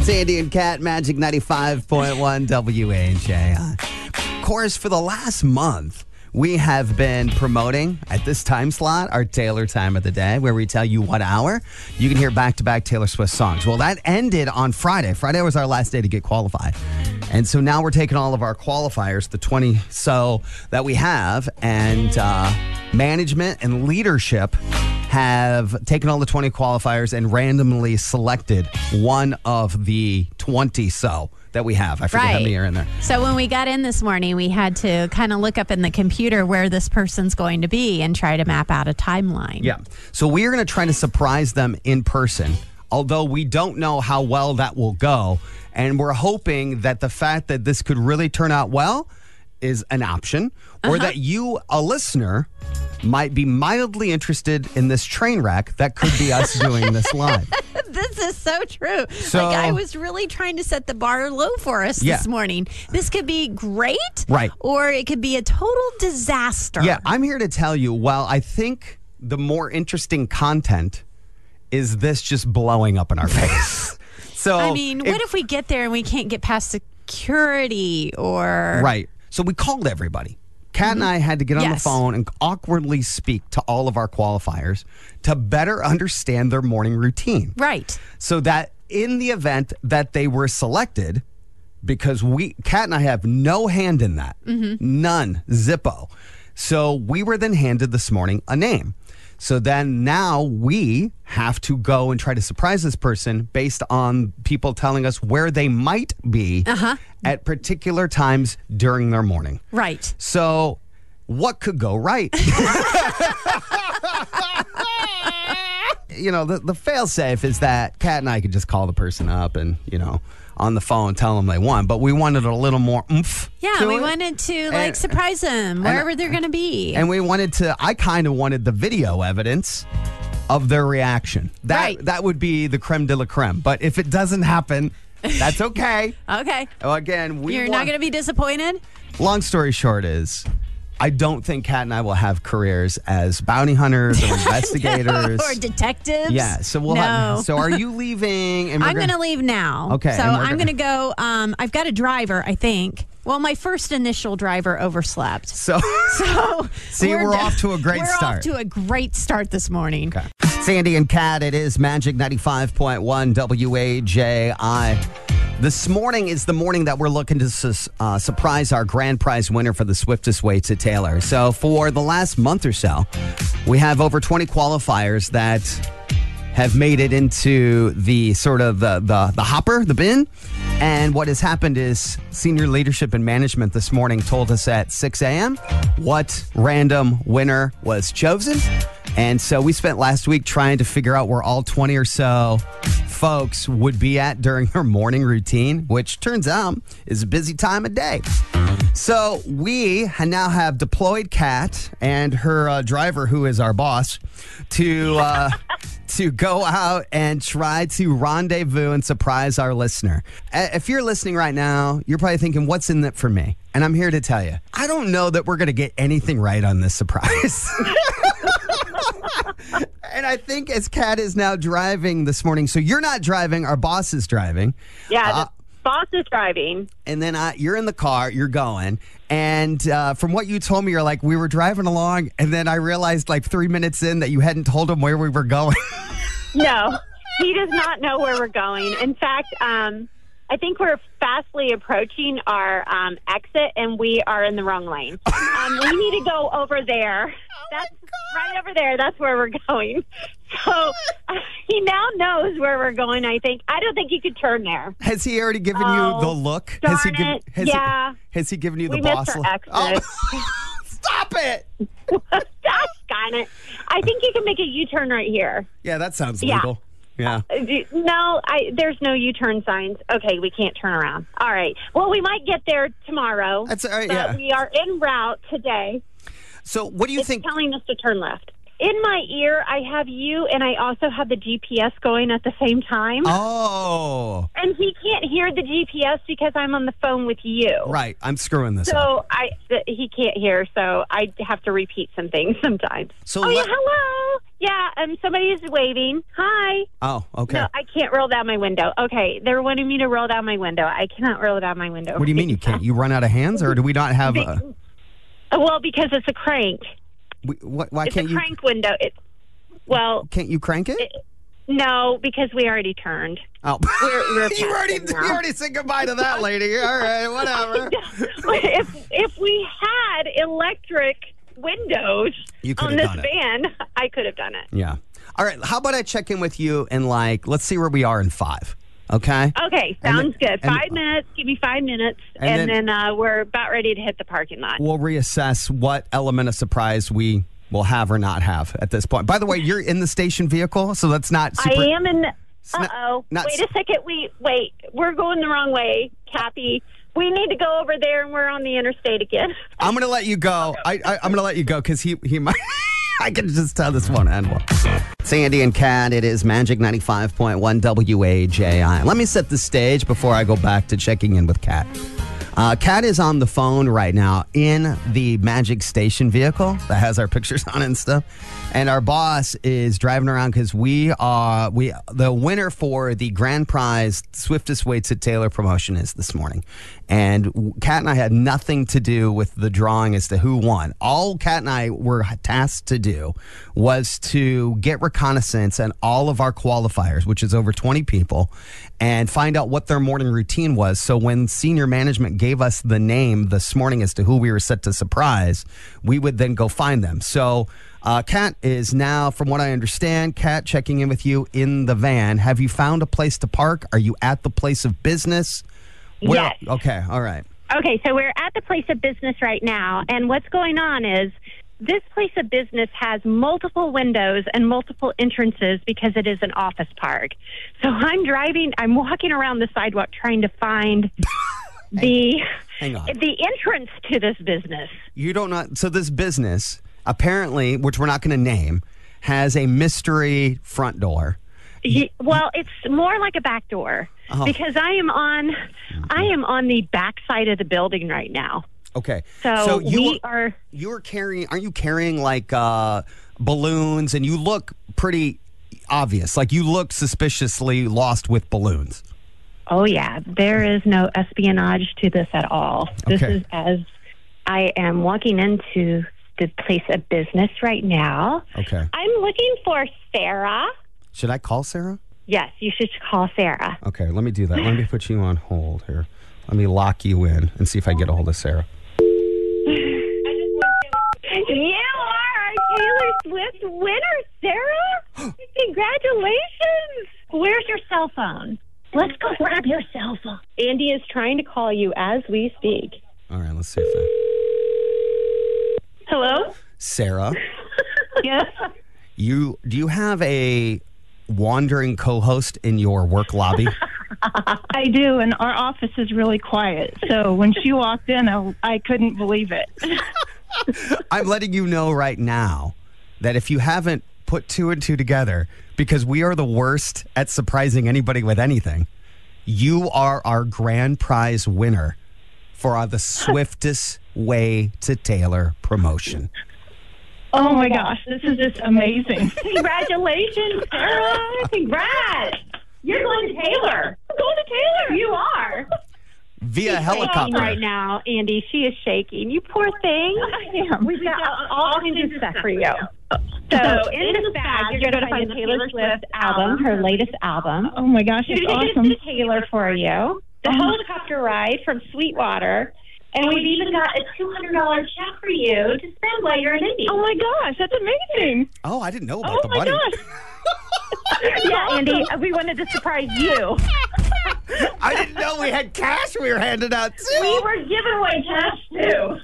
Sandy and Cat, Magic 95.1 WAJ. Of course, for the last month, we have been promoting at this time slot our Taylor time of the day, where we tell you what hour you can hear back-to-back Taylor Swift songs. Well, that ended on Friday. Friday was our last day to get qualified. And so now we're taking all of our qualifiers, the 20 so that we have, and management and leadership have taken all the 20 qualifiers and randomly selected one of the 20 so that we have. I forget how many are in there. So when we got in this morning, we had to kind of look up in the computer where this person's going to be and try to map out a timeline. Yeah. So we are going to try to surprise them in person, although we don't know how well that will go. And we're hoping that the fact that this could really turn out well is an option, or that you, a listener, might be mildly interested in this train wreck that could be us doing this live. This is so true. So, I was really trying to set the bar low for us this morning. This could be great, right? Or it could be a total disaster. Yeah, I'm here to tell you, well, I think the more interesting content is this just blowing up in our face. So, I mean, what if we get there and we can't get past security or... Right. So we called everybody. Kat and I had to get on the phone and awkwardly speak to all of our qualifiers to better understand their morning routine. Right. So that in the event that they were selected, because Kat and I have no hand in that, none, zippo. So we were then handed this morning a name. So then now we have to go and try to surprise this person based on people telling us where they might be at particular times during their morning. Right. So what could go right? You know, the fail-safe is that Kat and I could just call the person up and, you know, on the phone, tell them they won. But we wanted a little more oomph. Yeah, we wanted to surprise them wherever they're going to be. And we wanted to, I kind of wanted the video evidence of their reaction. That would be the creme de la creme. But if it doesn't happen, that's okay. Okay. Again, you're not going to be disappointed? Long story short is, I don't think Kat and I will have careers as bounty hunters or investigators. Or detectives. Yeah. So we'll have. So are you leaving? And I'm going to leave now. Okay. So I'm going to go. I've got a driver, I think. Well, my first initial driver overslept. So see, we're off to a great start. We're off to a great start this morning. Okay. Sandy and Kat, it is Magic 95.1 WAJI. This morning is the morning that we're looking to surprise our grand prize winner for the Swiftest Way to Taylor. So for the last month or so, we have over 20 qualifiers that have made it into the sort of the hopper, the bin. And what has happened is senior leadership and management this morning told us at 6 a.m. what random winner was chosen. And so we spent last week trying to figure out where all 20 or so folks would be at during their morning routine, which turns out is a busy time of day. So we now have deployed Kat and her driver, who is our boss, to go out and try to rendezvous and surprise our listener. If you're listening right now, you're probably thinking, what's in it for me? And I'm here to tell you, I don't know that we're going to get anything right on this surprise. And I think as Kat is now driving this morning, so you're not driving, our boss is driving. Yeah, the boss is driving. And then you're in the car, you're going. And from what you told me, you're like, we were driving along, and then I realized like 3 minutes in that you hadn't told him where we were going. No, he does not know where we're going. In fact, I think we're fastly approaching our exit, and we are in the wrong lane. We need to go over there. That's right over there. That's where we're going. So he now knows where we're going, I think. I don't think he could turn there. Has he already given you the look? Darn Has he given you the boss look? Stop it! Gosh, it. I think you can make a U-turn right here. Yeah, that sounds legal. Yeah. No, there's no U-turn signs. Okay, we can't turn around. All right. Well, we might get there tomorrow. That's all right, but we are en route today. So what do you think? It's telling us to turn left. In my ear, I have you, and I also have the GPS going at the same time. Oh. And he can't hear the GPS because I'm on the phone with you. Right. I'm screwing this up. So he can't hear, so I have to repeat some things sometimes. So yeah, hello. Yeah, somebody is waving. Hi. Oh, okay. No, I can't roll down my window. Okay, they're wanting me to roll down my window. I cannot roll down my window. What do you mean you can't? You run out of hands, or do we not have Well, because it's a crank. Why It's can't a you? crank window. Can't you crank it? No, because we already turned. Oh, We're you already said goodbye to that lady. All right, whatever. If we had electric windows You could on have this done it. van, I could have done it. Yeah. All right. How about I check in with you and let's see where we are in 5. Okay. Okay, sounds good. 5 minutes. Give me 5 minutes, and then we're about ready to hit the parking lot. We'll reassess what element of surprise we will have or not have at this point. By the way, you're in the station vehicle, so that's not super... I am in... not- Wait a second. Wait. We're going the wrong way, Kathy. We need to go over there, and we're on the interstate again. I'm going to let you go. I'm going to let you go because he might... I can just tell this won't end well. Sandy and Kat, it is Magic 95.1 WAJI. Let me set the stage before I go back to checking in with Kat. Kat is on the phone right now in the Magic Station vehicle that has our pictures on it and stuff. And our boss is driving around because the winner for the grand prize Swiftest Weights at Taylor promotion is this morning. And Kat and I had nothing to do with the drawing as to who won. All Kat and I were tasked to do was to get reconnaissance on all of our qualifiers, which is over 20 people, and find out what their morning routine was. So when senior management gave us the name this morning as to who we were set to surprise, we would then go find them. So Kat is now, from what I understand, Kat, checking in with you in the van. Have you found a place to park? Are you at the place of business? Yes. Okay, all right. Okay, so we're at the place of business right now, and what's going on is this place of business has multiple windows and multiple entrances because it is an office park. So I'm walking around the sidewalk trying to find Hang on. the entrance to this business. You don't know. So this business, apparently, which we're not going to name, has a mystery front door. Well, it's more like a back door because I am on the back side of the building right now. Okay. So aren't you carrying like balloons, and you look pretty obvious. Like you look suspiciously lost with balloons. Oh yeah, there is no espionage to this at all. This Okay. is as I am walking into the place of business right now. Okay. I'm looking for Sarah. Should I call Sarah? Yes, you should call Sarah. Okay, let me do that. Let me put you on hold here. Let me lock you in and see if I get a hold of Sarah. You are our Taylor Swift winner, Sarah. Congratulations. Where's your cell phone? Let's go grab your cell phone. Andy is trying to call you as we speak. All right, let's see if that... Hello? Sarah, Yes. do you have a wandering co-host in your work lobby? I do, and our office is really quiet. So when she walked in, I couldn't believe it. I'm letting you know right now that if you haven't put 2 and 2 together, because we are the worst at surprising anybody with anything, you are our grand prize winner for the Swiftest Way to Taylor promotion. Oh my gosh, this is just amazing. Congratulations, Sarah. Congrats. You're going to Taylor. I'm going to Taylor. You are. Via She's helicopter. shaking right now, Andy. She is shaking. You poor thing. We've got all kinds of stuff for you. So in this bag, you're going to find the Taylor Swift album, her latest album. Oh my gosh, it's awesome. To Taylor for you. The helicopter ride from Sweetwater. And we've even got a $200 check for you to spend while you're in Indy. Oh my gosh, that's amazing. Oh, I didn't know about Oh the my money. gosh. Yeah, Andy, we wanted to surprise you. I didn't know we had cash we were handing out too. We were giving away cash, too.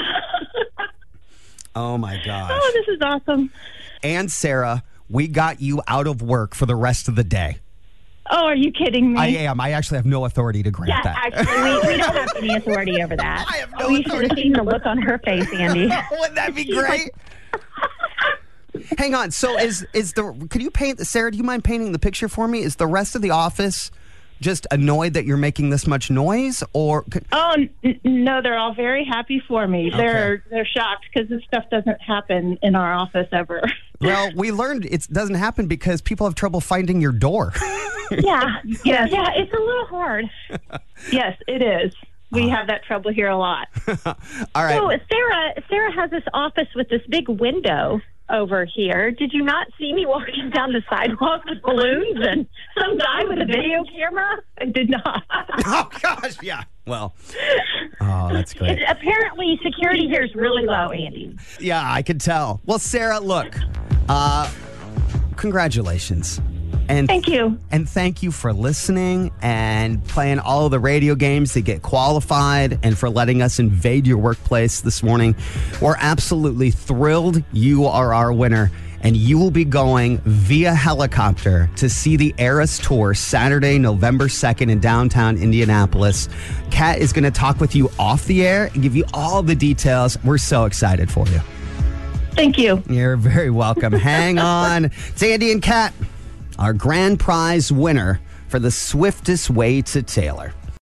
Oh my gosh. Oh, this is awesome. And Sarah, we got you out of work for the rest of the day. Oh, are you kidding me? I am. I actually have no authority to grant Yeah, that. actually, we don't have any authority over that. I have no You should have authority. seen the look on her face, Andy. Wouldn't that be great? Hang on. So could you paint, Sarah, do you mind painting the picture for me? Is the rest of the office just annoyed that you're making this much noise, or? Oh, no, they're all very happy for me. They're shocked because this stuff doesn't happen in our office ever. Well, we learned it doesn't happen because people have trouble finding your door. Yeah. Yes. Yeah, it's a little hard. Yes, it is. We have that trouble here a lot. All right. So Sarah has this office with this big window over here. Did you not see me walking down the sidewalk with balloons and some guy with a video camera? I did not. Oh, gosh, yeah. Well, oh, that's great. Apparently, security here is really low, Andy. Yeah, I could tell. Well, Sarah, look, congratulations. And Thank you. And thank you for listening and playing all of the radio games to get qualified and for letting us invade your workplace this morning. We're absolutely thrilled you are our winner. And you will be going via helicopter to see the Eras Tour Saturday, November 2nd in downtown Indianapolis. Kat is going to talk with you off the air and give you all the details. We're so excited for you. Thank you. You're very welcome. Hang on. It's Andy and Kat, our grand prize winner for the Swiftest Way to Taylor.